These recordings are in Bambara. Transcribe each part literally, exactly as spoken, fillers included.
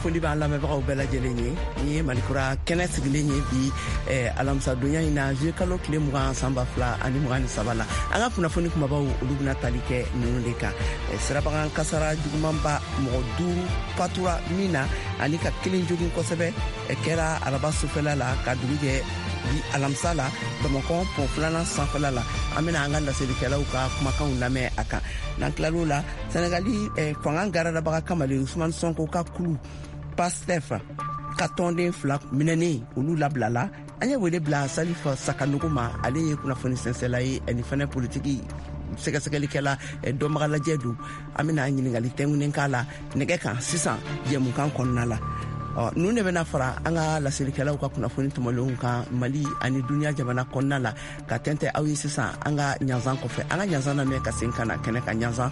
foli b'an lamɛnbagaw bɛɛ lajɛlen ye ni ye malikura kɛnɛ sigilen ye bi alamisa donya in na juillet kalo tile mugan san ba fila ani mugan ni saba la an ka kunnafoni kumabaw olu bɛna tali kɛ ninnu de kan sirabagan kasara jugumanba mɔgɔ duuru fatura min na ani ka kelen jogin kosɛbɛ kɛra araba sufɛla la ka dugu jɛ bi alamisa la bamakɔ pont filanan sanfɛla la an bɛna an ka laselikɛlaw ka kumakanw lamɛn a kan n'an tilal'o la senegali fanga garadabaga kamalen usumani sonko ka kulu pastef ka tɔnden fila minɛnen olu labilala an ye wele bila salifa sakanugu ma ale ye kunnafoni sɛnsɛla ye ani fɛnɛ politiki sɛgɛsɛgɛlikɛla dɔnbaga lajɛ don an bɛna ɲiningali tɛnkunen k'a la nɛgɛ kan sisan jɛmukan kɔnɔna la ninnu de bɛna fara an ka laselikɛlaw ka kunnafoni tɔmɔlenw kan mali ani duniya jamana kɔnɔna la ka tɛntɛ aw ye sisan an ka ɲanzan kɔfɛ an ka ɲanzan lamɛn ka sen ka na kɛnɛ ka ɲanzan.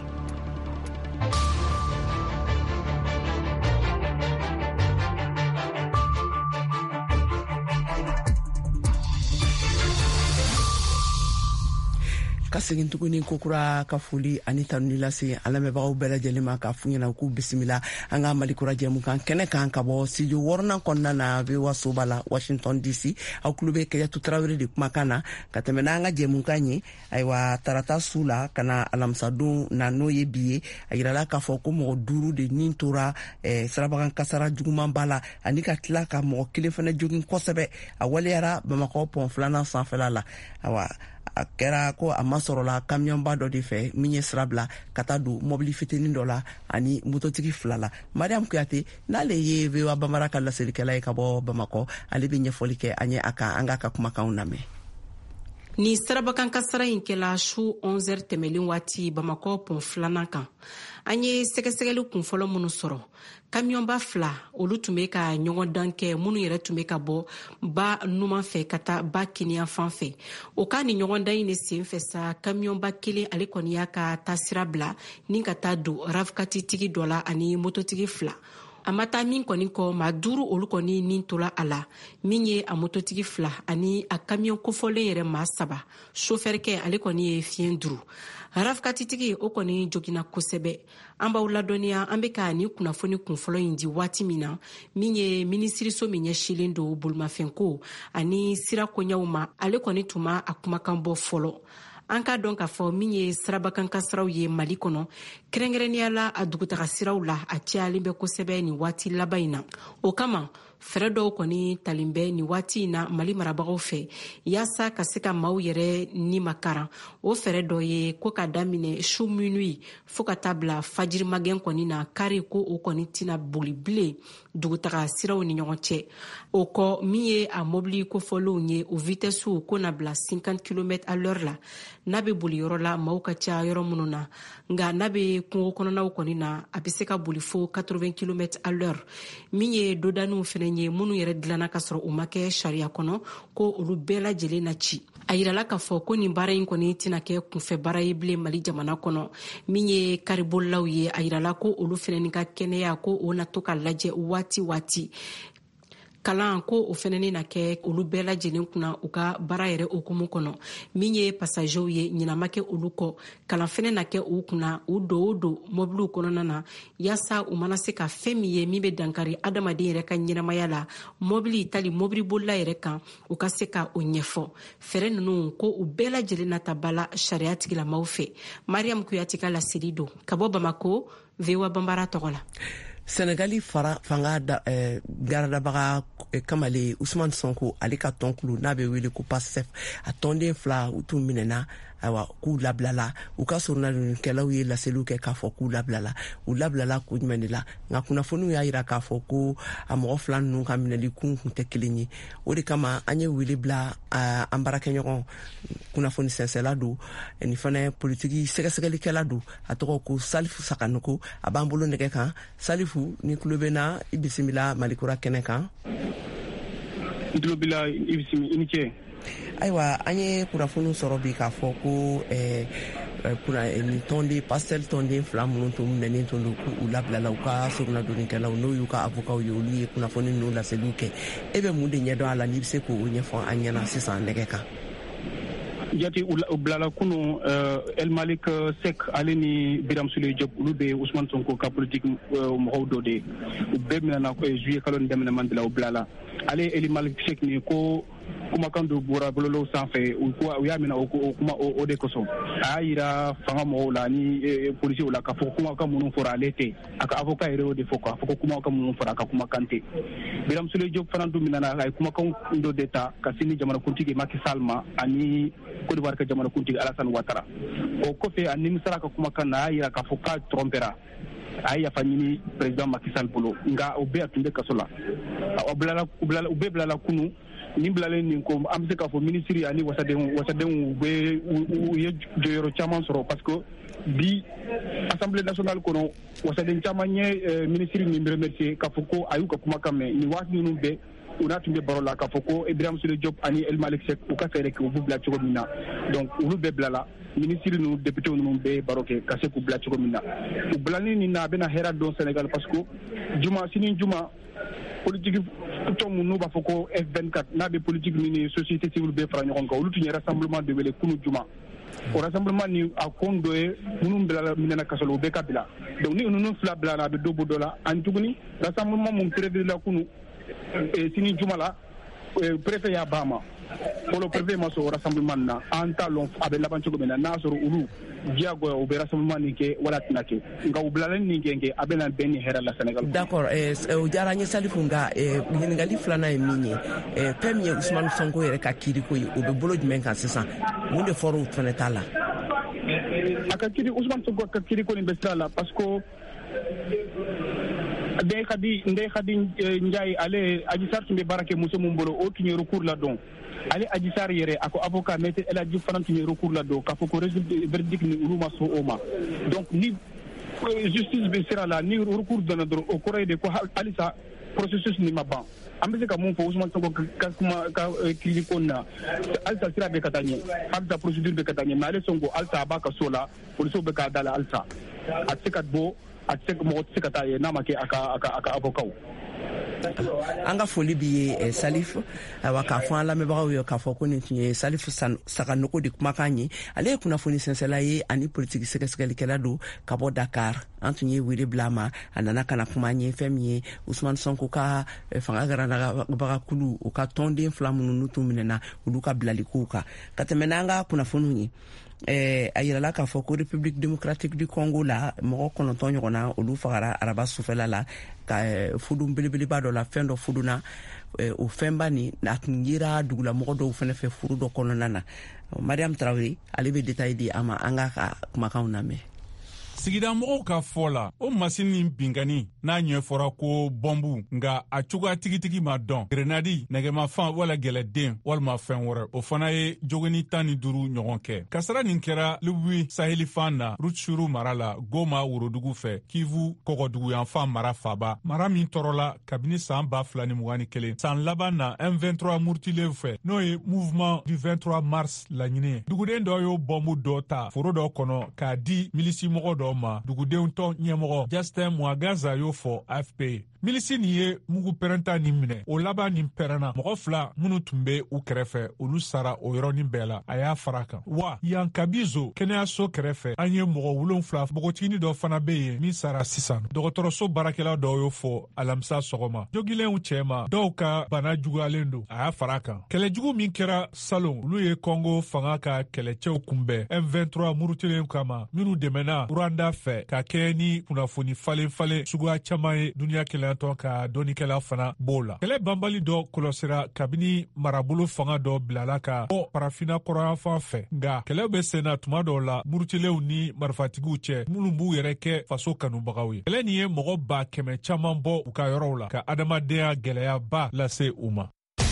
ka segin tuguni kokura ka foli ani tanuni lase an lamɛnbagaw bɛɛ lajɛlen ma k'a f'u ɲɛna k'u bisimila an ka malikura jɛmukan kɛnɛ kan ka bɔ studio wɔɔrɔnan kɔnɔna na V O A soba la Washington D C aw tulo bɛ Kɛɲɛtu Tarawele de kumakan na ka tɛmɛ n'an ka jɛmukan ye ayiwa tarata su la ka na alamisadon na n'o ye bi ye a yirala k'a fɔ ko mɔgɔ duuru de nin tora eh, sirabagan kasara jugumanba la ani ka tila ka mɔgɔ kelen fana jogin kosɛbɛ a waliyara Bamakɔ pont filanan sanfɛla la awa a kɛra ko a ma sɔrɔla kamiyɔnba dɔ de fɛ min ye sira bila ka taa don mɔbili fitinin dɔ la ani mototigi fila la Mariam Kuyate n'ale ye V O A Bambara ka laselikɛla ye ka bɔ Bamakɔ ale bɛ ɲɛfɔli kɛ an ye a kan an ka ka kumakanw lamɛn. Ni sirabakan kasara in kɛla su onze heures tɛmɛlen waati Bamakɔ pont filanan kan an ye sɛgɛsɛgɛli kunfɔlɔ minnu sɔrɔ kamiyɔnba fila olu tun bɛ ka ɲɔgɔn dan kɛ minnu yɛrɛ tun bɛ ka bɔ ba numan fɛ ka taa ba kiniya fan fɛ o ka ni ɲɔgɔn dan in de sen fɛ sa kamiyɔnba kelen ale kɔni y'a ka taasira bila ni ka taa don rafkati tigi dɔ la ani mototigi fila a ma taa min kɔni kɔ maa duuru olu kɔni nin tola a la min ye a mototigi fila ani a kamiyɔn kofɔlen yɛrɛ maa saba sofɛrikɛ ale kɔni ye fiɲɛ duuru rafkatitigi o kɔni jogina kosɛbɛ an b'aw ladɔnniya an bɛ ka ni kunnafoni kunfɔlɔ in di waati min na min ye minisiriso min ɲɛsilen don bolimafɛnko ani sira koɲɛw ma ale kɔni tun ma a kumakan bɔ fɔlɔ an ka dɔn k'a fɔ min ye sirabakan kasaraw ye Mali kɔnɔ kɛrɛnkɛrɛnnenya la a dugutaga siraw la a cayalen bɛ kosɛbɛ ni waati laban in na o kama fɛrɛ dɔw kɔni talen bɛ ni waati in na Mali marabagaw fɛ yaasa ka se ka maaw yɛrɛ ni makaran o fɛrɛ dɔ ye ko ka daminɛ su minuit fo ka taa bila fajiri magɛn kɔni na kari ko o kɔni tina boli bilen dugutaga siraw ni ɲɔgɔn cɛ o kɔ min ye a mobili kofɔlenw ye o vitɛsiw ko na bila cinquante kilomètres à l'heure la n'a bɛ boli yɔrɔ la maaw ka ca yɔrɔ minnu na nka n'a bɛ kungo kɔnɔnaw kɔni na a bɛ se ka boli fo quatre-vingts kilomètres à l'heure min ye dodaniw fɛnɛ ye minnu yɛrɛ dilanna ka sɔrɔ u ma kɛ sariya kɔnɔ ko olu bɛɛ lajɛlen na ci a yirala k'a fɔ ko nin baara in kɔni tɛna kɛ kunfɛ baara ye bilen Mali jamana kɔnɔ min ye karibolilaw ye a yirala ko olu fɛnɛ ni ka kɛnɛya ko o na to ka lajɛ waati waati kalan ko o fɛnɛ na kɛ olu bɛɛ lajɛlen kunna u ka baara yɛrɛ okumu kɔnɔ min ye pasagew ye ɲinama kɛ olu kɔ kalan fɛnɛ na kɛ u kunna u do o do mobiliw kɔnɔna na yaasa u mana se ka fɛn min ye min bɛ dankari adamaden yɛrɛ ka ɲɛnamaya la mobili tali mobili bolila yɛrɛ kan u ka se ka o ɲɛfɔ fɛrɛ ninnu ko u bɛɛ lajɛlen nata bala sariya tigilamaw fɛ Mariam Kuyate ka laseli don ka bɔ Bamako V O A Bambara tɔgɔ la. Senegali fara fanga da, eh, garadabaga eh, kamale Usman Sonko ale ka tɔnkulu n'a bɛ wele ko Pastef a tɔnden fila u tun minɛna ayiwa k'u labilala u ka sɔrɔnalikɛlaw ye laseliw kɛ k'a fɔ k'u labilala u labilala ko jumɛn de la nka kunnafoniw y'a yira k'a fɔ ko a mɔgɔ fila ninnu ka minɛli kun kun tɛ kelen ye o de kama an ye wele bila uh, an baarakɛɲɔgɔn kunnafoni sɛnsɛla don ni fana politiki sɛgɛsɛgɛlikɛla don a tɔgɔ ko Salifu Sakanuko a b'an bolo nɛgɛ kan Salifu ni kulo bɛ na i bisimila malikura kɛnɛ kan. I tulo b'i i bisimila i ni ce. Ayiwa an ye kunnafoni sɔrɔ bi k'a fɔ ko ni tɔnden pastel tɔnden fila minnu tun minɛnen tun don k'u labilala u ka sɔrɔnadonikɛlaw n'o y'u ka avocaw ye olu ye kunnafoni n'u laseliw kɛ e bɛ mun de ɲɛdɔn a la n'i bɛ se k'o ɲɛfɔ an ɲɛna sisan nɛgɛ kan. jati ublala kunu El Malik Sek aleni Biram Souleye Diop lube Ousmane Sonko ka politique mo do de be mina ko juillet kalon demna mandela ublala ale El Malik Sek ni ko kuma kan do bora bololo sanfɛ u ko u y'a minɛ o kuma o de kosɔn a y'a yira fanga mɔgɔw la ni policiers la k'a fɔ kuma ka minnu fɔra ale tɛ a ka avocat yɛrɛ y'o de fɔ k'a fɔ ko kuma ka minnu fɔra a ka kumakan tɛ Biram Souleye Diop fana dun minɛna a ye kumakan dɔ de ta ka se ni jamanakuntigi Macky Sall ma ani Côte d'Ivoire ka jamanakuntigi Alassane Ouattara o kɔfɛ a nimisara ka kumakan na a y'a yira k'a fɔ k'a trompera a ye yafa ɲini président Macky Sall bolo nka o bɛɛ a tun bɛ kaso la u bɛɛ bilala kunu ni bilalen nin ko an bɛ se k'a fɔ ministre ani wasadenw wasadenw bɛ u ye jɔyɔrɔ caman sɔrɔ parce que bi assemblée nationale kɔnɔ wasaden caman ye ministre min remercier k'a fɔ ko a y'u ka kumakan mɛn nin waati ninnu bɛɛ u n'a tun bɛ baro la k'a fɔ ko Biram Souleye Diop ani El Malik Sek u ka fɛɛrɛ kɛ u b'u bila cogo min na donc olu bɛɛ bilala ministre ninnu député ninnu bɛ baro kɛ ka se k'u bila cogo min na u bilali nin na a bɛna hɛrɛ dɔn Sénégal parce que juma sini juma politique tɔn mun n'u b'a fɔ ko F vingt-quatre n'a bɛ politique ni société civile bɛɛ fara ɲɔgɔn kan olu tun ye rassemblement de wele kunu juma o rassemblement ni a kun dɔ ye minnu bilala minɛna kaso la u bɛɛ ka bila donc ni ninnu fila bilara a bɛ dɔ bɔ dɔ la ani tuguni rassemblement mun prévu la kunu sini juma la préfet y'a ba ma fɔlɔ préfet ma sɔn rassemblement na an t'a lɔn a bɛ laban cogo min na n'a sɔrɔ olu diyagoya u bɛ rassemblement nin kɛ wala tɛna kɛ nka u bilalen nin kɛ kɛ a bɛna bɛn ni hɛrɛ la Sénégal. D'accord o diyara n ye Salifu nka ɲininkali filanan ye min ye fɛn min ye Ousmane Sonko yɛrɛ ka kiiriko ye o bɛ bolo jumɛn kan sisan mun de fɔra o fana t'a la. a ka kiiri Ousmane Sonko ka kiiriko nin bɛ sira la parce que Ndeye Khady Ndeye Khady Ndiaye ale Adji Sarr tun bɛ baara kɛ muso min bolo o tun ye recours la dɔn ale Adji Sarr yɛrɛ a ko avocat maître El Hadji fana tun ye recours la dɔn k'a fɔ ko verdict ni olu ma sɔn o ma donc ni justice bɛ sira la ni recours dɔnna dɔrɔn o kɔrɔ ye de ko halisa processus ni ma ban an bɛ se ka mun fɔ Ousmane Sonko ka kuma ka kiiriko na halisa sira bɛ ka taa ɲɛ halisa procédure bɛ ka taa ɲɛ mais ale Sonko halisa a b'a ka so la policiers bɛ k'a da la halisa a tɛ se ka bɔ a tɛ se mɔgɔ tɛ se ka taa ye n'a ma kɛ a ka a ka a ka avocat. an ka foli b'i ye Salif awa k'a fɔ an lamɛnbagaw ye k'a fɔ ko nin tun ye Salif Saganogo de kumakan ye ale ye kunnafoni sɛnsɛnla ye ani politique sɛgɛsɛgɛlikɛla don ka bɔ Dakar an tun ye wele bila a ma a nana ka na kuma an ye fɛn min ye Ousmane Sonko ka fanga garanabagakulu u ka tɔnden fila minnu n'u tun minɛna olu ka bilalikow kan ka tɛmɛ n'an ka kunnafoniw ye Eh, a yirala k'a fɔ ko République démocratique du Congo la mɔgɔ kɔnɔntɔn ɲɔgɔnna olu fagara araba sufɛla la ka eh, fudu belebeleba dɔ la fɛn dɔ fuduna eh, o fɛnba ni a tun yera dugulamɔgɔ dɔw fɛnɛ fɛ furu dɔ kɔnɔna na Mariam Traoré ale bɛ détail di a ma an ka ka kumakanw lamɛn. Sigida mɔgɔw ka fɔ la o masini ni bingani n'a ɲɛfɔra ko bɔnbu nga a cogoya tigitigi ma dɔn grenadi nɛgɛmafan wala gɛlɛden walima fɛn wɛrɛ o fana ye jogini tan ni duuru ɲɔgɔn kɛ kasara nin kɛra Liwi Sahelifan na Rutshuru mara la Goma worodugu fɛ Kivu kɔgɔduguyanfan mara faba mara min tɔrɔla kabini san ba fila ni mugan ni kelen san laban na M vingt-trois murtilew fɛ n'o ye mouvement du vingt-trois mars laɲini ye duguden dɔ y'o bɔnbu dɔ ta foro dɔ kɔnɔ k'a di milisi mɔgɔ dɔ ma dugudenw tɔn ɲɛmɔgɔ Justin Mwagaza y'o fɔ A F P. Milisi nin ye mugu pɛrɛnta nin minɛ o laban nin pɛrɛnna mɔgɔ fila minnu tun bɛ u kɛrɛfɛ olu sara o yɔrɔnin bɛɛ la a y'a fara kan wa yan Kabizo kɛnɛyaso kɛrɛfɛ an ye mɔgɔ wolonfila npogotigini dɔ fana bɛ yen min sara sisan dɔgɔtɔrɔso baarakɛla dɔw y'o fɔ alamisa sɔgɔma jogilenw cɛma dɔw ka bana juguyalen don a y'a fara kan kɛlɛjugu min kɛra salon olu ye Congo fanga ka kɛlɛcɛw kunbɛn M vingt-trois murutilen kama minnu dɛmɛna Rwanda fɛ ka kɛ ni kunnafoni falen falen suguya caman ye duniya kɛlɛ ka dɔnikɛla fana b'o la kɛlɛ banbali dɔ kɔlɔsira kabini marabolo fanga dɔ bilala ka bɔ parafina kɔrɔyanfan fɛ nga kɛlɛ bɛ senna tuma dɔw la murutilew ni marifatigiw cɛ minnu b'u yɛrɛ kɛ faso kanubagaw ye kɛlɛ nin ye mɔgɔ ba kɛmɛ caman bɔ u ka yɔrɔw la ka adamadenya gɛlɛyaba lase u ma.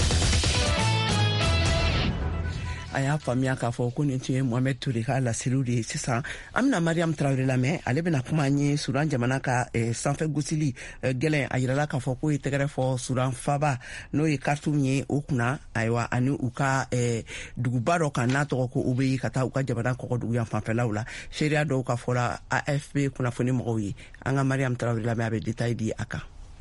A y'a faamuya k'a fɔ ko nin tun ye Mohamed Touré ka laseliw de ye sisan an bɛna Mariam Traoré lamɛn ale bɛna kuma an ye Sudan jamana ka sanfɛ gosili gɛlɛn a yirala k'a fɔ ko ye tɛgɛrɛ fɔ Sudan faba n'o ye kartu min ye o kunna ayiwa ani u ka duguba dɔ kan n'a tɔgɔ ko o bɛ ka taa u ka jamana kɔkɔdugu yan fanfɛlaw la seereya dɔw ka fɔla A F P kunnafoni mɔgɔw ye an ka Mariam Traoré lamɛn a bɛ détail di a kan.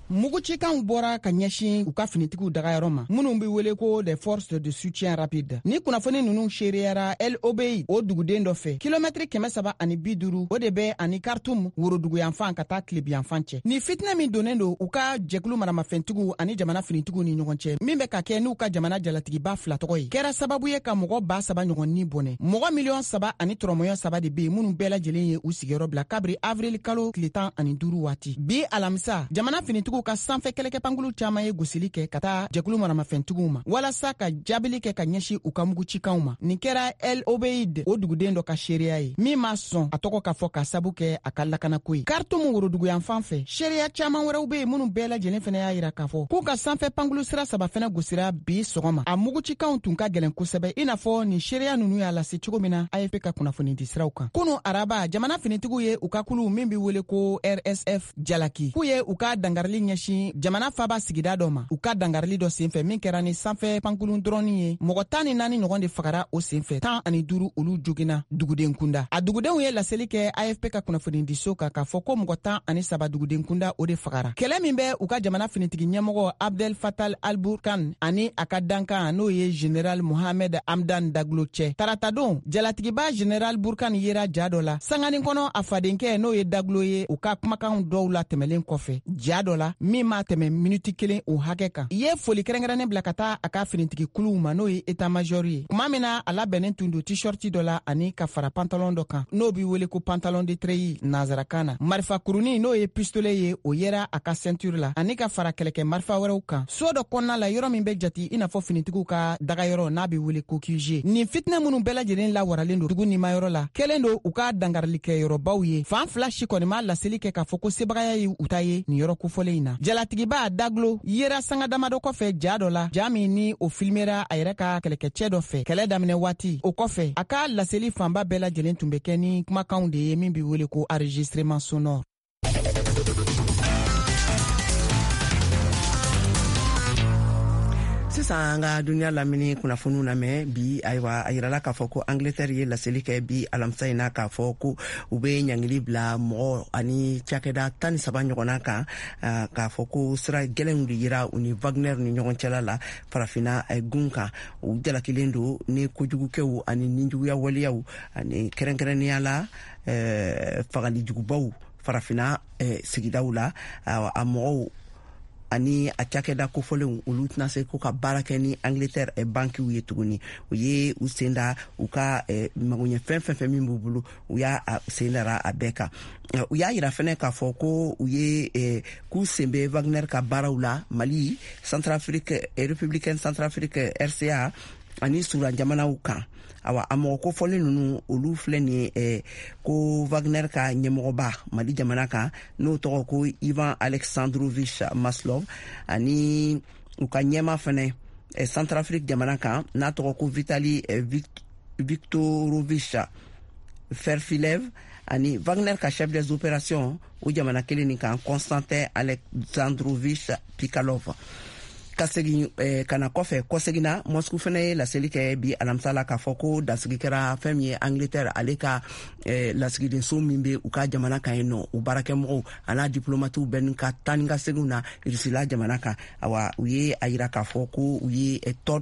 mugu cikanw bɔra ka ɲɛsin u ka finitigiw dagayɔrɔ ma minnu be wele ko des forces de soutien rapide. Ni kunnafoni nunu seriyara El Obeid o duguden dɔ fɛ kilomɛtiri kɛmɛ saba ani bi duru o de bɛ ani Khartoum woroduguyanfan ka taa tilebiyanfan cɛ. Ni fitinɛ min donnen don u ka jɛkulu maramafɛntigiw ani jamana finitigiw ni ɲɔgɔn cɛ min bɛ ka kɛ n'u ka jamana jalatigiba fila tɔgɔ ye kɛra sababu ye ka mɔgɔ ba saba ɲɔgɔn ni bɔnɛ. Mɔgɔ miliyɔn saba ani tɔrɔmɔɲɔ saba de be yen minnu bɛɛ lajɛlen ye u sigiyɔrɔ bila kabiri avril kalo tile tan ani duuru waati. Bi alamisa jamana finitigiw ka sanfɛ kɛlɛkɛ pankulu caman ye gosili kɛ ka taa jɛkulu maramafɛntigiw ma walasa ka jaabili kɛ ka ɲɛsin u ka mugu cikanw ma. Nin kɛra El Obeid o duguden dɔ ka seereya ye min ma sɔn a tɔgɔ ka fɔ ka sabu kɛ a ka lakanako ye. Khartoum woroduguyanfan fɛ seereya caman wɛrɛw be yen minnu bɛɛ lajɛlen fɛnɛ y'a yira k'a fɔ k'u ka sanfɛ pankulu sira saba fɛnɛ gosira bi sɔgɔma. A mugu cikanw tun ka gɛlɛn kosɛbɛ i n'a fɔ nin seereya nunu y'a lase cogo min na A F P ka kunnafoni di siraw kan. Kunu araba jamana finitigiw ye u ka kulu min be wele ko R S F jalaki k'u ye u ka dangarili ɲɛsin jamana faba sigida dɔ ma. U ka dangarili dɔ senfɛ min kɛra ni sanfɛ pankulu dɔrɔni ye mɔgɔ tan ni naani ɲɔgɔn de fagara o senfɛ tan ani duuru olu jogina duguden kunda. A dugudenw ye laseli kɛ A F P ka kunnafoni di so kan k'a fɔ ko mɔgɔ tan ani saba duguden kunda o de fagara. Kɛlɛ min bɛ u ka jamana finitigi ɲɛmɔgɔ Abdel Fattah al-Burhan ani a ka dankan n'o ye General Mohamed Hamdan Daglo cɛ. Tarata don jalatigiba General Burhan yera ja dɔ la sangani kɔnɔ a fadenkɛ n'o ye Daglo ye u ka kumakan dɔw la tɛmɛlen kɔfɛ ja dɔ la min ma tɛmɛ minuti kelen o hakɛ kan. I ye foli kɛrɛnkɛrɛnnen bila ka taa a ka finitigi kuluw ma n'o ye état major ye. Kuma min na a labɛnnen tun don t-shirt dɔ la ani ka fara pantalon dɔ kan n'o bi wele ko pantalon de treillis nanzarakan na. Marifa kurunin n'o ye pistolet ye o yera a ka ceinture la ani ka fara kɛlɛkɛ marifa wɛrɛw kan. So dɔ kɔnɔna la yɔrɔ min bɛ jati i n'a fɔ finitigiw ka dagayɔrɔ n'a bi wele ko Q G. Nin fitinɛ minnu bɛɛ lajɛlen lawaralen don dugu nimayɔrɔ la kɛlen don u ka dangarilikɛyɔrɔbaw ye. Fan fila si kɔni ma laseli kɛ k'a fɔ ko sebagaya ye u ta ye nin yɔrɔ kofɔlen in na. Jalatigiba Daglo yera sanga damadɔ kɔfɛ ja dɔ la ja min ni o filmera a yɛrɛ ka kɛlɛkɛcɛ dɔ fɛ kɛlɛ daminɛ waati. O kɔfɛ a ka laseli fanba bɛɛ lajɛlen tun bɛ kɛ ni kumakanw de ye min bi wele ko enregistrement sonore. sisan an ka duniya lamini kunnafoniw lamɛn bi ayiwa a yirala k'a fɔ ko Angleterre ye laseli kɛ bi alamisa in na k'a fɔ ko u bɛ ɲangili bila mɔgɔ ani cakɛda tan ni saba ɲɔgɔnna kan k'a fɔ ko sira gɛlɛnw de yira u ni Wagner ni ɲɔgɔn cɛla la farafina gun kan. U jalakilen don ni kojugukɛw ani ninjuguya waleyaw ani kɛrɛnkɛrɛnnenya la fagalijugubaw farafina sigidaw la a mɔgɔw ani a cakɛda kofɔlenw olu tɛna se ko ka baara kɛ ni Angleterre bankiw ye tuguni. U ye u senda u ka magoɲɛ fɛn fɛn fɛn min b'u bolo u y'a sendara a bɛɛ kan. U y'a yira fɛnɛ k'a fɔ ko u ye k'u sen bɛ Wagner ka baaraw la Mali, Centrafrique, Républicaine Centrafrique R C A ani Sudan jamanaw kan. Awa a mɔgɔ kofɔlen ninnu olu filɛ ni eh, ko Wagner ka ɲɛmɔgɔba Mali jamana kan n'o tɔgɔ ko Ivan Alexandrovich Maslov ani u ka ɲɛma fɛnɛ eh, Centrafrique jamana kan n'a tɔgɔ ko Vitali eh, Viktorovich Ferfilev ani Wagner ka chef des opérations o jamana kelen nin kan Konstantin Alexandrovich Pikalov. Ka segin eh, kana kɔfɛ kɔsegina Moscou fɛnɛ ye laseli kɛ bi alamisa la k'a fɔ ko dasigi kɛra fɛn min ye Angleterre ale ka eh, lasigidenso min bɛ u ka jamana kan yen nɔ u baarakɛmɔgɔw an'a diplomatiw bɛɛ ni ka taa ni ka seginw na Rusila jamana kan. Awa u ye a yira k'a fɔ ko u ye eh, tɔd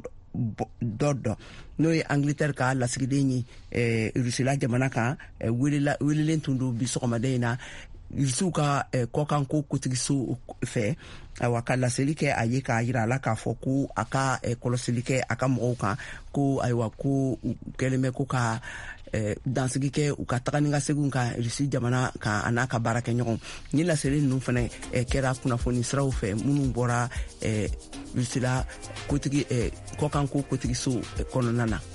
dɔd n'o ye Angleterre ka lasigiden ye eh, Rusila jamana kan eh, welela welelen tun don bi sɔgɔmaden in na Rusiw ka eh, kɔkanko kotigiso fɛ awa ka laseli kɛ a ye k'a yira a la k'a fɔ ko a ka eh, kɔlɔsili kɛ a ka mɔgɔw kan ko ayiwa ko u kɛlen bɛ ko ka eh, dansigi kɛ u ka taga ni ka seginw kan Rusi jamana kan a n'a ka baarakɛɲɔgɔn. Ni laseli ninnu fana eh, kɛra kunnafoni siraw fɛ minnu bɔra eh, Rusila kotigi eh, kɔkanko kotigiso eh, kɔnɔna na.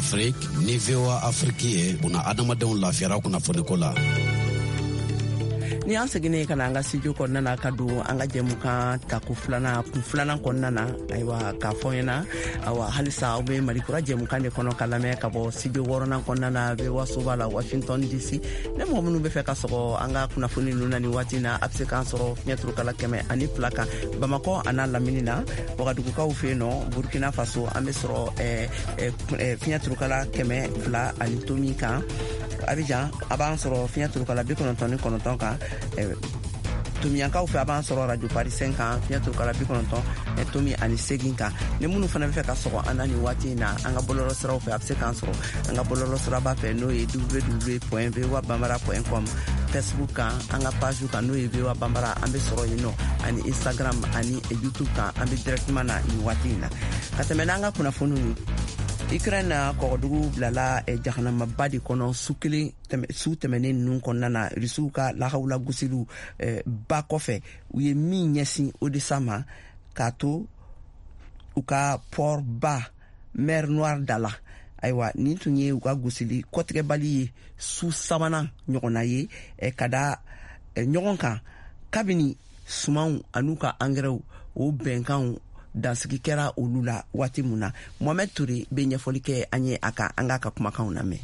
Afrique ni V O A Afrique ye buna adamadenw lafiyara kunnafoni ko la. ni an seginne kana an ka studio kɔnɔna na ka don an ka jɛmukan tako filanan kun filanan kɔnɔna na ayiwa k'a fɔ ɲɛna awa halisa aw bɛ malikura jɛmukan de kɔnɔ ka lamɛn ka bɔ studio wɔɔrɔnan kɔnɔna na V O A soba la Washington D C ne mɔgɔ minnu bɛ fɛ ka sɔgɔ an ka kunnafoni ninnu na ni waati na a bɛ se k'an sɔrɔ fiɲɛturukala kɛmɛ ani fila kan Bamakɔ a n'a lamini na Wagadugukaw fɛ yen nɔ Burkina Faso an bɛ sɔrɔ fiɲɛturukala kɛmɛ fila ani tomi kan Abidjan a b'an sɔrɔ fiɲɛturukala bi kɔnɔntɔn ni kɔnɔntɔn kan Tomiyankaw fɛ a b'an sɔrɔ radio Parisien kan fiɲɛturukala bi kɔnɔntɔn tomi ani segin kan ni minnu fana bɛ fɛ ka sɔgɔ an na ni waati in na an ka bɔlɔlɔ siraw fɛ a bɛ se k'an sɔrɔ an ka bɔlɔlɔ siraba fɛ n'o ye w w w point v o a bambara point com Facebook kan an ka page kan n'o ye V O A Bambara an bɛ sɔrɔ yen nɔ ani Instagram ani YouTube kan an bɛ directement na ni waati in na ka tɛmɛ n'an ka kunnafoniw Ukraine na kɔgɔdugu bilala jahanamaba de kɔnɔ su kelen su tɛmɛnen ninnu kɔnɔna na Rusiw ka lahawla gosiliw ba kɔfɛ u ye min ɲɛsin o de sama k'a to u ka port ba mer Noire da la ayiwa nin tun ye u ka gosili kɔtigɛbali ye su sabanan ɲɔgɔnna ye ka da ɲɔgɔn kan kabini sumanw an'u ka engrais o bɛnkanw dansigi kɛra olu la waati mun na Mohamed Touré bɛ ɲɛfɔli kɛ an ye a ka an ka ka kumakanw lamɛn.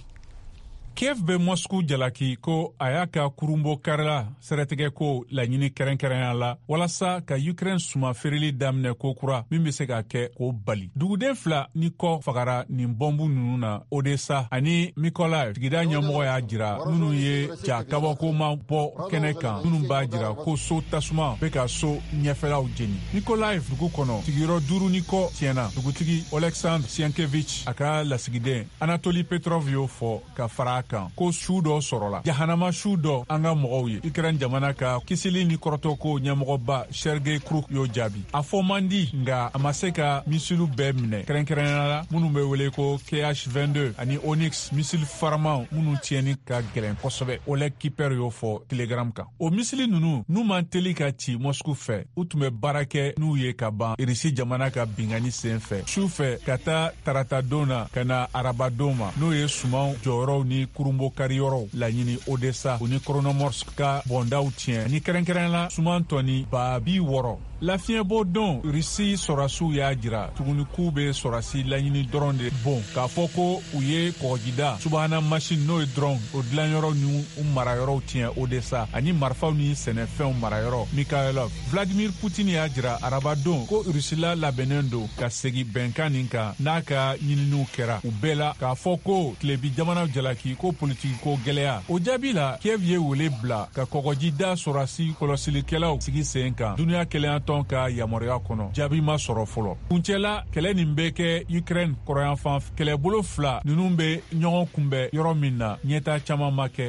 Kiev bɛ Moscou jalaki ko a y'a ka kurunbɔ karila sɛrɛtigɛ ko laɲini kɛrɛnkɛrɛnya la walasa ka Ukraine suma feereli daminɛ ko kura min bɛ se ka kɛ k'o bali. Duguden fila ni kɔ fagara nin bɔnbu ninnu na Odessa ani Mykolaiv sigida ɲɛmɔgɔ y'a jira minnu ye ja kabakoma bɔ kɛnɛ kan minnu b'a jira ko so tasuma bɛ ka so ɲɛfɛlaw jeni. Mykolaiv dugu kɔnɔ sigiyɔrɔ duuru ni kɔ tiɲɛna dugutigi Oleksandr Sienkiewicz a ka lasigiden Anatoly Petrov y'o fɔ ka fara kan ko su dɔ sɔrɔla jahanama su dɔ an ka mɔgɔw ye Ukraine jamana ka kisili ni kɔrɔtɔ ko ɲɛmɔgɔba Sergei Kruk y'o jaabi a fɔ man di nga a ma se ka misilu bɛɛ minɛ kɛrɛnkɛrɛnnenya la minnu bɛ wele ko K H vingt-deux ani Onyx misili faraman minnu tiɲɛni ka gɛlɛn kosɛbɛ Oleg Kiper y'o fɔ Telegram kan o misili ninnu n'u man teli ka ci Moscou fɛ u tun bɛ baara kɛ n'u ye ka ban Irisi jamana ka bingani sen fɛ su fɛ ka taa taratadon na ka na arabadon ma n'o ye sumanw jɔyɔrɔw ni kurunbɔ kariyɔrɔw laɲini Odessa u ni Kronomorsk ka bɔndaw tiɲɛ ni kɛrɛnkɛrɛn la suman tɔni ba bi wɔrɔ lafiɲɛbɔ don Rusi sɔrasiw y'a jira tuguni k'u bɛ sɔrasi laɲini dɔrɔn de bon k'a fɔ ko u ye kɔgɔjida subahana machine n'o ye dɔrɔn o dilanyɔrɔ ni u marayɔrɔw tiɲɛ Odessa ani marifaw ni sɛnɛfɛnw marayɔrɔ Mikhailov Vladimir Putin y'a jira arabadon ko Rusila labɛnnen don ka segi bɛnkan nin kan n'a ka ɲininiw kɛra u bɛɛ la k'a fɔ ko tilebi jamanaw jalaki ko politiki ko gɛlɛya o jaabi la Kiev ye wele bila ka kɔgɔjida sɔrasi kɔlɔsilikɛlaw sigi sen kan duniya kɛlɛya tɔn ka yamaruya kɔnɔ jaabi ma sɔrɔ fɔlɔ kuncɛla kɛlɛ nin bɛ kɛ Ukraine kɔrɔyanfan kɛlɛbolo fila ninnu bɛ ɲɔgɔn kunbɛn yɔrɔ min na ɲɛta caman ma kɛ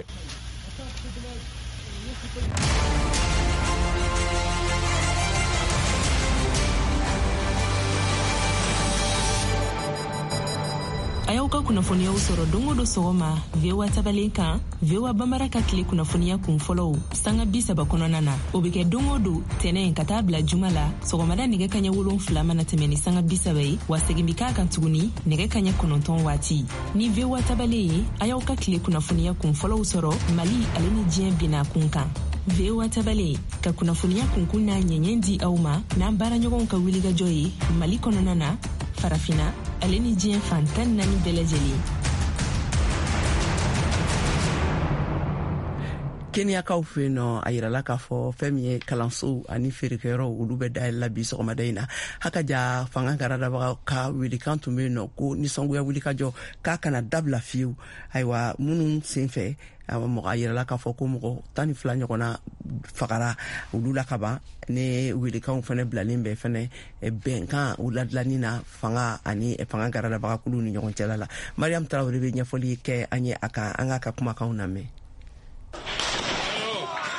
a y'aw ka kunnafoniyaw sɔrɔ don o don sɔgɔma V O A tabalen kan V O A Bambara ka tile kunnafoniya kun fɔlɔw sanga bi saba kɔnɔna na o bɛ kɛ don o don tɛnɛn ka taa bila juma la sɔgɔmada nɛgɛ kaɲɛ wolonfila mana tɛmɛ ni sanga bi saba ye wa segin bi k'a kan tuguni nɛgɛ kaɲɛ kɔnɔntɔn waati ni V O A tabalen ye a y'aw ka tile kunnafoniya kun fɔlɔw sɔrɔ Mali ale ni diɲɛ binna kun kan V O A tabalen ka kunnafoniya kunkun n'a ɲɛɲɛ di aw ma n'an baaraɲɔgɔnw ka wulikajɔ ye Mali kɔnɔna na farafina ale ni diɲɛ fantan naani bɛɛ lajɛlen. Kenyakaw fɛ yen nɔ a yirala k'a fɔ fɛn min ye kalansow ani feerekɛyɔrɔw olu bɛ dayɛlɛla bi sɔgɔmada in na hakaja fanga garadabaga ka welekan tun bɛ yen nɔ ko nisɔngoya wulikajɔ k'a kana dabila fiyewu ayiwa minnu sen fɛ mɔgɔ a yirala k'a fɔ ko mɔgɔ tan ni fila ɲɔgɔnna fagara olu la ka ban ne welekanw fana bilalen bɛ fana bɛnkan u ladilanni na fanga ani fanga garadabagakulu ni ɲɔgɔn cɛla la Mariam Traoré bɛ ɲɛfɔli kɛ an ye a kan an ka ka kumakanw lamɛn.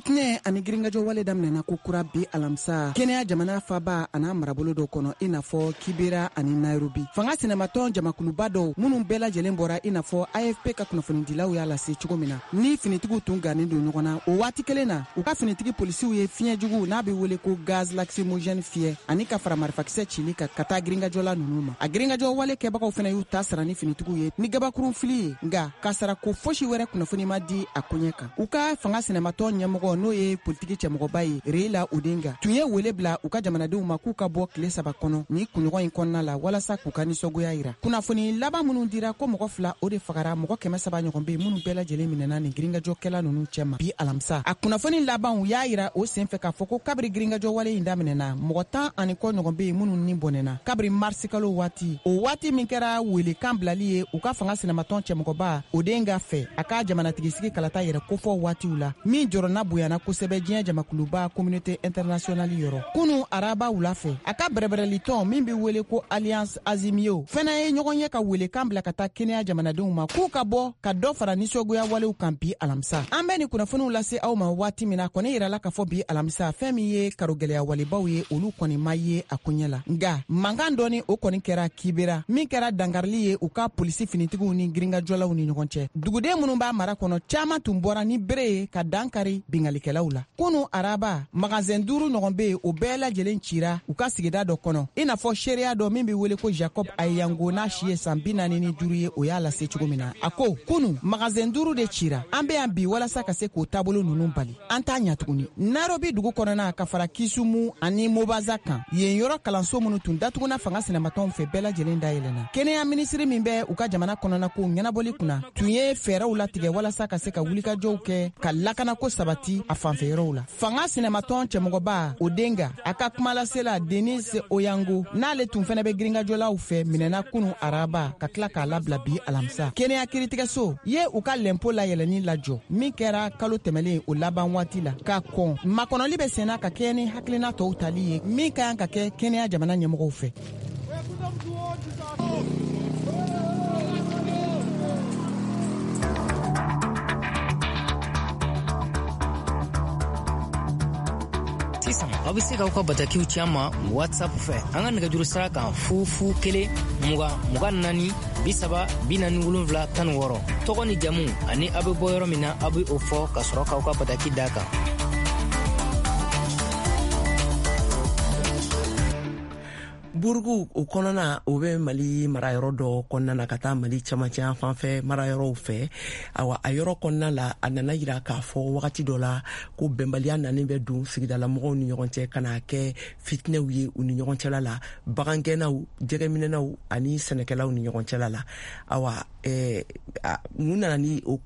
fitne ani gringajɔ wale daminɛna ko kura bi alamisa kɛnɛya jamana faba ana marabolo dɔ kɔnɔ i n'a fɔ kibera ani nairobi fanga sinamatɔn jamakuluba dɔw minnu bɛɛ lajɛlen bɔra i n'a fɔ A F P ka kunnafonidilaw y'a lase cogo min na ni finitigiw tun gannen don ɲɔgɔn na o waati kelen na u ka finitigi polisiw ye fiɲɛ jugu n'a bɛ wele ko gaz lacrymogène fiyɛ ani ka fara marifakisɛ cili ka ka taa gringajɔla ninnu ma a gringajɔ wale kɛbagaw fana y'u ta sara ni finitigiw ye ni gabakurun fili ye nka ka sara ko fosi wɛrɛ kunnafoni ma di a koɲɛ kan u ka fanga sinamatɔn ɲɛmɔgɔ n'o ye politiki cɛmɔgɔba ye Reila Odinga tun ye wele bila u ka jamanadenw ma k'u ka bɔ tile saba kɔnɔ ni kunɲɔgɔn in kɔnɔna la walasa k'u ka nisɔngoya yira kunnafoni laban minnu dira ko mɔgɔ fila o de fagara mɔgɔ kɛmɛ saba ɲɔgɔn bɛ minnu bɛɛ lajɛlen minɛna ni gringajɔkɛla ninnu cɛma bi alamisa a kunnafoni laban y'a yira o senfɛ k'a fɔ ko kabiri gringajɔ wale in daminɛna mɔgɔ tan ani kɔ ɲɔgɔn bɛ minnu ni bɔnɛna kabiri marisi kalo waati o waati min kɛra welekan bilali ye u ka fanga sinamatɔn cɛmɔgɔba Odinga fɛ a ka jamanatigisi kalata yɛrɛ kofɔ waatiw la min jɔrɔna bonyana kosɛbɛ diɲɛ jamakuluba communauté internationale yɔrɔ kunu araba wula fɛ a ka bɛrɛbɛrɛli tɔn min bɛ wele ko alliance azimio fɛnɛ ye ɲɔgɔn ye ka welekan bila ka taa kɛnɛya jamanadenw ma k'u ka bɔ ka dɔ fara nisɔngoya walew kan bi alamisa an bɛ ni kunnafoniw lase aw ma waati min na kɔni yirala k'a fɔ bi alamisa fɛn min ye karogɛlɛya walebaw ye olu kɔni ma ye a koɲɛ la nka mankan dɔɔni o kɔni kɛra kibera min kɛra dangarili ye u ka polisi finitigiw ni gringajɔlaw ni ɲɔgɔn cɛ duguden minnu b'a mara kɔnɔ caaman tun bɔra ni bere ye ka dankari bingalikɛlaw la kunu araba magazɛn duuru ɲɔgɔn be o bɛɛ lajɛlen cira u ka sigida dɔ kɔnɔ i n'a fɔ seereya dɔ min be wele ko Jacob Ayango n'a si ye san bi naani ni duuru ye o y'a lase cogo min na a ko kunu magazɛn duuru de cira an be yan bi walasa ka se k'o taabolo ninnu bali an t'a ɲa tuguni Nairobi dugu kɔnɔna ka fara Kisumu ani Mobaza kan yen yɔrɔ kalanso minnu tun datuguna fanga sinamatɔnw fɛ bɛɛ lajɛlen dayɛlɛna kɛnɛya minisiri min bɛ u ka jamana kɔnɔna ko ɲɛnabɔli kunna tun ye fɛɛrɛw latigɛ walasa ka se ka wulikajɔw kɛ ka lakanako sabati a fanfɛyɔrɔw la fanga sinamatɔn cɛmɔgɔba Odinga a ka kumalasela Denis Oyango n'ale tun fɛnɛ bɛ gringajɔlaw fɛ minɛna kunu araba ka tila k'a labila bi alamisa kɛnɛya kiritigɛso ye u ka lɛnpo layɛlɛni lajɔ min kɛra kalo tɛmɛlen o laban waati la ka kɔn makɔnɔli bɛ senna ka kɛ ni hakilina tɔw tali ye min ka kan ka kɛ kɛnɛya jamana ɲɛmɔgɔw fɛ sisan aw bɛ se k'aw ka batakiw ci an ma WhatsApp fɛ an ka nɛgɛjuru sira kan fufu kelen mugan mugan naani bi saba bi naani wolonwula tan ni wɔɔrɔ tɔgɔ ni jamu ani aw bɛ bɔ yɔrɔ min na aw bɛ o fɔ ka sɔrɔ k'aw ka bataki d'a kan. burugu o kɔnɔna o bɛ Mali marayɔrɔ dɔ kɔnɔna na ka taa Mali camancɛ fanfɛ marayɔrɔw fɛ awa a yɔrɔ kɔnɔna la a nana yira k'a fɔ wagati dɔ la ko bɛnbaliya nanen bɛ don sigidalamɔgɔw ni ɲɔgɔn cɛ ka na kɛ fitinɛw ye u ni ɲɔgɔn cɛla la bagangɛnnaw jɛgɛminɛnaw ani sɛnɛkɛlaw ni ɲɔgɔn cɛla la awa ɛɛ mun nana ni o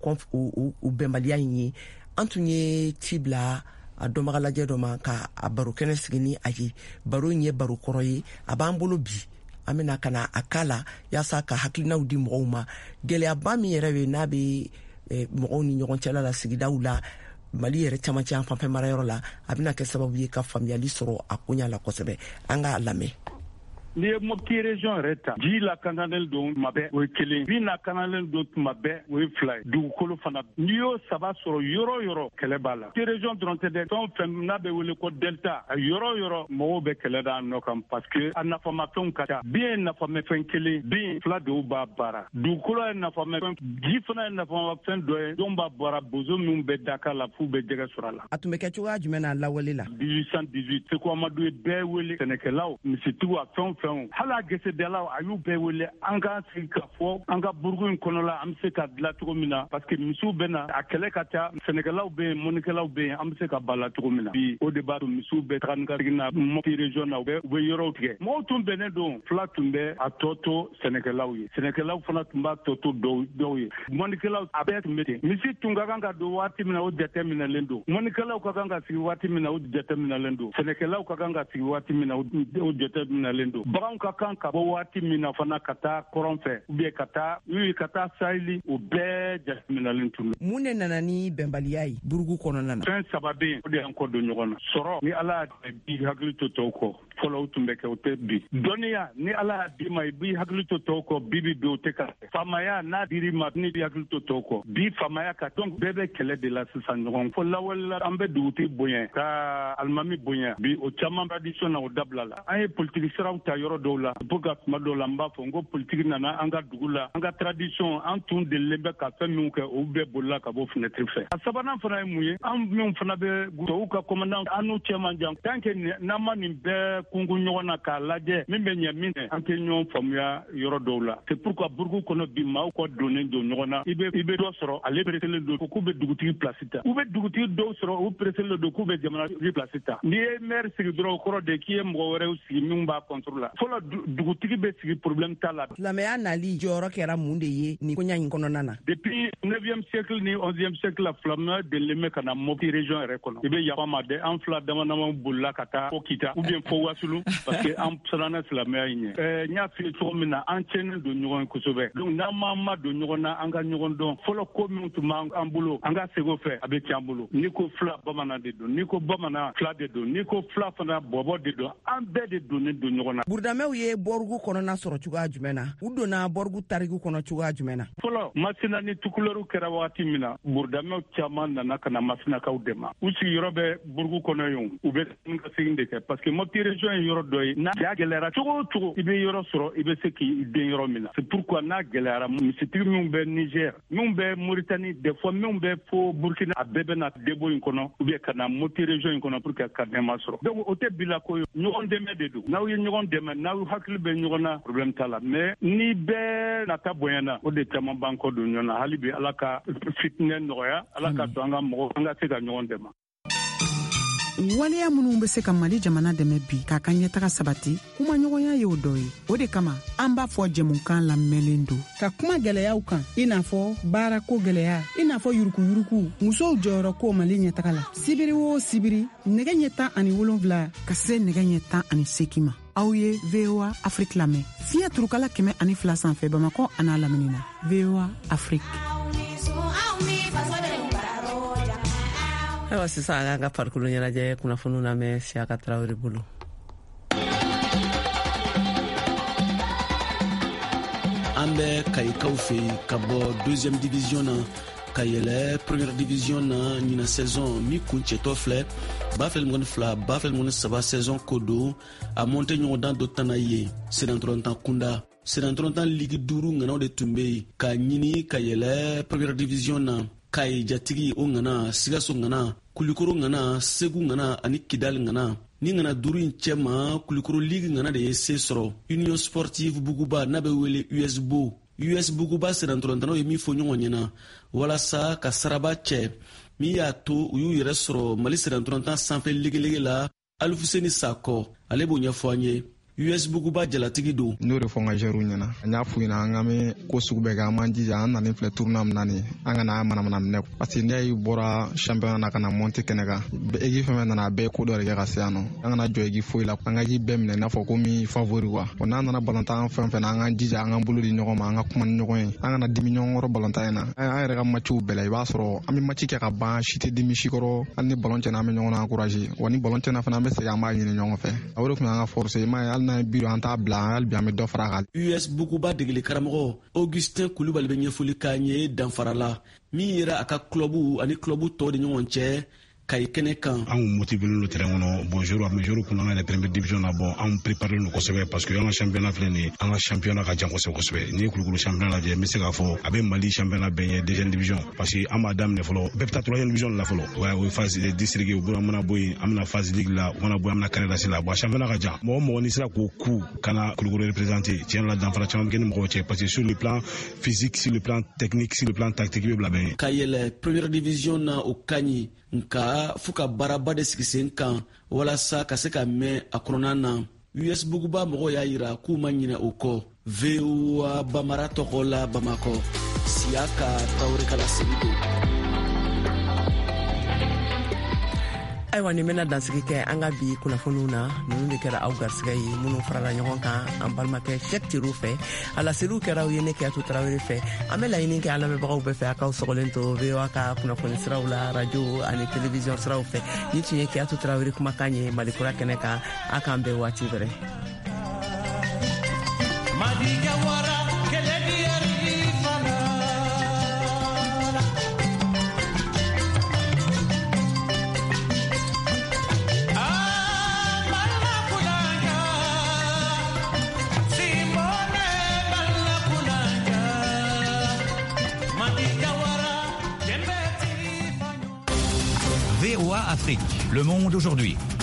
o bɛnbaliya in ye an tun ye ci bila a dɔnbaga lajɛ dɔ ma ka a baro kɛnɛ sigi ni a ye baro in ye baro kɔrɔ ye a b'an bolo bi an bɛna ka na a k'a la yaasa ka hakilinaw di mɔgɔw ma gɛlɛyaba min yɛrɛ bɛ n'a bɛ mɔgɔw ni ɲɔgɔn cɛla la sigidaw la Mali yɛrɛ camancɛ fanfɛ marayɔrɔ la a bɛna kɛ sababu ye ka faamuyali sɔrɔ a koɲa la kosɛbɛ an k'a lamɛn. N'i ye Mopti région yɛrɛ ta ji lakanalen don tuma bɛɛ o ye kelen bin lakanalen don tuma bɛɛ o ye fila ye dugukolo fana n'i y'o saba sɔrɔ yɔrɔ yɔrɔ kɛlɛ b'a la Mopti région dɔrɔn tɛ dɛ fɛn o fɛn n'a bɛ wele ko delta a yɔrɔ yɔrɔ mɔgɔw bɛ kɛlɛ da nɔ kan parce que a nafamafɛnw ka ca bin ye nafamafɛn kelen bin fila de b'a baara dugukolo ye nafamafɛn ji fana ye nafamafɛn dɔ ye jɔn b'a baara bozo minnu bɛ Dakar la f'u bɛ jɛgɛ sɔrɔ a la. A tun bɛ kɛ cogoya jumɛn na lawale la dix-huit cent dix-huit Seku Amadu ye bɛɛ wele sɛnɛkɛlaw misitigiw a fɛn hala gesedalaw a y'u bɛɛ wele an ka sigi ka fɔ an ka burugu in kɔnɔ la an bɛ se ka dilan cogo min na parce que misiw bɛ na a kɛlɛ ka ca sɛnɛkɛlaw bɛ yen mɔnikɛlaw bɛ yen an bɛ se ka bala cogo min na bi o de b'a to misiw bɛ taga ni ka segin na Mopti région na u bɛ u bɛ yɔrɔw tigɛ mɔgɔw tun bɛnnen don fila tun bɛ a tɔ to sɛnɛkɛlaw ye sɛnɛkɛlaw fana tun b'a tɔ to dɔw dɔw ye mɔnikɛlaw a bɛɛ tun bɛ ten misi tun ka kan ka don waati min na o jate minɛlen don mɔnikɛlaw ka kan ka sigi waati min na o jate minɛlen don sɛnɛkɛlaw ka kan ka sigi waati min na o jate minɛlen don baganw ka kan ka bɔ waati min na fana ka taa kɔrɔn fɛ ou bien ka taa oui ka taa saheli o bɛɛ jateminɛlen tun don. Mun de nana ni bɛnbaliya ye burugu kɔnɔna na. Fɛn saba bɛ yen o de y'an kɔ don ɲɔgɔn na sɔrɔ ni ala y'a bi hakili to tɔw kɔ fɔlɔ tun bɛ kɛ o tɛ bi dɔnniya ni ala y'a d'i ma i b'i hakili to tɔw kɔ bi bi bi o tɛ ka faamaya n'a dir'i ma ni i hakili to tɔw kɔ bi faamaya ka donc bɛɛ bɛ kɛlɛ de la sisan ɲɔgɔn fɔ lawale la an bɛ dugutigi bonya ka alimami bonya bi o caman tradition na o dabila la an ye politiki siraw ta yɔrɔ dɔw la pour que tuma dɔw la n b'a fɔ n ko politiki nana an ka dugu la an ka tradition an tun delilen bɛ ka fɛn minnu kɛ olu bɛɛ bolila ka bɔ fenêtre fɛ a sabanan fana ye mun ye an minnu fana bɛ tɔw ka commandant an n'u cɛ man jan tant que n'an ma nin bɛɛ kungun ɲɔgɔn na k'a lajɛ min bɛ ɲɛ min tɛ an tɛ ɲɔgɔn faamuya yɔrɔ dɔw la c'est pourquoi burugu kɔnɔ bi maaw kɔ donnen don ɲɔgɔn na i bɛ i bɛ dɔ sɔrɔ ale pereselen don k'u bɛ dugutigi place ta u bɛ dugutigi dɔw sɔrɔ u pereselen don k'u bɛ jamanatigi place ta n'i ye maire sigi dɔrɔn o kɔrɔ de k'i ye mɔgɔ wɛrɛw sigi min b'a contre la fɔlɔ dugutigi bɛ sigi problème t'a la silamɛya nali jɔyɔrɔ kɛra mun de ye nin koɲa in kɔnɔna na depuis neuvième siècle ni onzième siècle la silamɛya delilen bɛ ka na Mopti région yɛrɛ kɔnɔ i bɛ yafa ma dɛ an fila dama dama bolila ka taa fo Kita ou bien fo Wasulu parce que an siranna silamɛya in ɲɛ ɛɛ n y'a f'i ye cogo min na an cɛnnen don ɲɔgɔn ye kosɛbɛ donc n'an m'an ma don ɲɔgɔn na an ka ɲɔgɔn dɔn fɔlɔ ko min tun b'an bolo an ka segin o fɛ a bɛ tiɲɛ an bolo n'i ko fila bamanan de don n'i ko bamanan fila de don n'i ko fila fana bɔbɔ de don an bɛɛ de donnen don ɲɔgɔn na burudamɛw ye bɔrigu kɔnɔna sɔrɔ cogoya jumɛn na u donna bɔrigu tariku kɔnɔ cogoya jumɛn na fɔlɔ Masina ni Tukulɛriw kɛra wagati min na burudamɛw caman nana ka na Masinakaw dɛmɛ u sigiyɔrɔ bɛ burugu kɔnɔ yen u bɛ ka segin de kɛ parce que Mopti région ye yɔrɔ dɔ ye n'a gɛlɛyara cogo o cogo i bɛ yɔrɔ sɔrɔ i bɛ se k'i den yɔrɔ min na c'est pourquoi n'a gɛlɛyara misitigi minnu bɛ Niger minnu bɛ Mauritanie des fois minnu bɛ fo Burkina a bɛɛ bɛ na debo in kɔnɔ ou bien ka na Mopti région in kɔnɔ pour que ka nɛɛma sɔrɔ donc o tɛ bila ko ye ɲɔgɔn dɛmɛ de don n'aw ye ɲɔgɔn dɛmɛ n'aw hakili bɛ ɲɔgɔn na problème t'a la mais ni bɛɛ nata bonyana o de caman b'an kɔ don ɲɔgɔn na hali bi ala ka fitinɛ nɔgɔya ala ka to an ka mɔgɔ an ka se ka ɲɔgɔn dɛmɛ waleya minnu bɛ se ka Mali jamana dɛmɛ bi k'a ka ɲɛtaga sabati kuma ɲɔgɔnya ye o dɔ ye o de kama an b'a fɔ jɛmukan lamɛnlen don ka kuma gɛlɛyaw kan i n'a fɔ baarako gɛlɛya i n'a fɔ yurukuyuruku musow jɔyɔrɔ ko Mali ɲɛtaga la sibiri o sibiri nɛgɛ ɲɛ tan ani wolonwula ka se nɛgɛ ɲɛ tan ani seegin ma aw ye V O A Afrique lamɛn fiɲɛ turukala kɛmɛ ani fila sanfɛ Bamakɔ a n'a lamini na V O A Afrique. ayiwa sisan an ka farikolo ɲɛnajɛ kunnafoniw lamɛn Siyaka Tarawele bolo. an bɛ kayikaw fɛ ka bɔ deuxième division na ka yɛlɛ première division na ɲina saison min kun cɛtɔ filɛ ba fila mɔgɔni fila ba fila mɔgɔni saba saison ko don a monte ɲɔgɔndan dɔ tanna ye senatɔrɔntan kunda senatɔrɔntan ligi duuru ŋanaw de tun bɛ yen ka ɲini ka yɛlɛ première division na kaye jatigi o ŋana sigaso ŋana kulikoro ŋana segu ŋana ani kidali ŋana ni ŋana duuru in cɛ ma kulikoro ligi ŋana de ye se sɔrɔ union sportive buguba n'a bɛ wele U S B O U S buguba senatɔrɔntanaw ye min fɔ ɲɔgɔn ɲɛna walasa ka saraba cɛ min y'a to u y'u yɛrɛ sɔrɔ Mali senatɔrɔntan sanfɛ legelege la Alifuseni Sakɔ ale b'o ɲɛfɔ an ye U S buguba jalatigi don n'o de fɔ n ka gérou ɲɛna n y'a f'u ɲɛna an ka mɛ ko sugu bɛɛ kɛ an b'an jija an nanen filɛ tournoi min na nin an kana manamana minɛ parce que n'i y'i bɔra championnat na ka na monter kɛnɛ kan équipe fɛn fɛn nana a bɛɛ ko dɔ de kɛ ka se yan nɔ an kana jɔ équipe foyi la an ka équipe bɛɛ minɛ i n'a fɔ ko min favori quoi bon n'an nana balontan fɛn fɛn na an k'an jija an k'an bolo di ɲɔgɔn ma an ka kuma ni ɲɔgɔn ye an kana dimi ɲɔgɔn kɔrɔ balontan in na an yɛrɛ ka matchiw bɛɛ la i b'a sɔrɔ an bɛ match kɛ ka ban si tɛ dimi si kɔrɔ hali ni ballon cɛna an bɛ ɲɔgɔn na encourager wa ni ballon cɛna fana an bɛ segin an b'a ɲini ɲɔgɔn fɛ o de tun y'an ka force i m'a ye hali n'an ye biro an t'a U S buguba degeli karamɔgɔ Augustin Kulubali bɛ ɲɛfɔli k'an ye danfara la min yera a ka clubu ani clubu tɔw de ɲɔgɔn cɛ kayi kɛnɛ kan an motivé le terrain kɔnɔ bon jour mais jour kun an ka première division na bon an préparé no kosɛbɛ parce que an ka championnat filɛ nin an ka championnat ka jan kosɛbɛ kosɛbɛ ni kulukulu championnat lajɛ n bɛ se k'a fɔ a bɛ Mali championnat bɛɛ ɲɛ deuxième division parce que an b'a daminɛ fɔlɔ bɛɛ bɛ taa troisième division la fɔlɔ ouais o phase district u bolo an mana bɔ yen an bɛna phase ligue la u mana bɔ an bɛna candidat la bon championnat ka jan mɔgɔ mɔgɔ ni sera k'o ku kana kulukulu représenter tiɲɛ la danfara caman bɛ kɛ ni mɔgɔw cɛ parce que sur le plan physique sur le plan technique sur le plan tactique bɛ bila bɛn ka yɛlɛ première division na o kaɲi nka fo ka baaraba de sigi sen kan walasa ka se ka mɛn a kɔnɔna na U S buguba mɔgɔw y'a yira k'u ma ɲinɛ o kɔ V O A Bamara tɔgɔ la Bamakɔ Siyaka Tarawele ka laseli don. ayiwa nin bena dansigi kɛ an ka bi kunnafoniw na ninnu de kɛra aw garisɛgɛ ye minnu farala ɲɔgɔn kan an balimakɛ shɛk teriw fɛ a laseliw kɛra aw ye ne kɛyatu tarawele fɛ an be laɲini kɛ an lamɛnbagaw bɛɛ fɛ a k'aw sɔgɔlen to voa ka kunnafoni siraw la radio ani television siraw fɛ ni tun ye kɛyatu tarawele kumakan ye malikura kɛnɛ kan a k'an bɛɛ waati wɛrɛ. V O A Afrique, le monde aujourd'hui.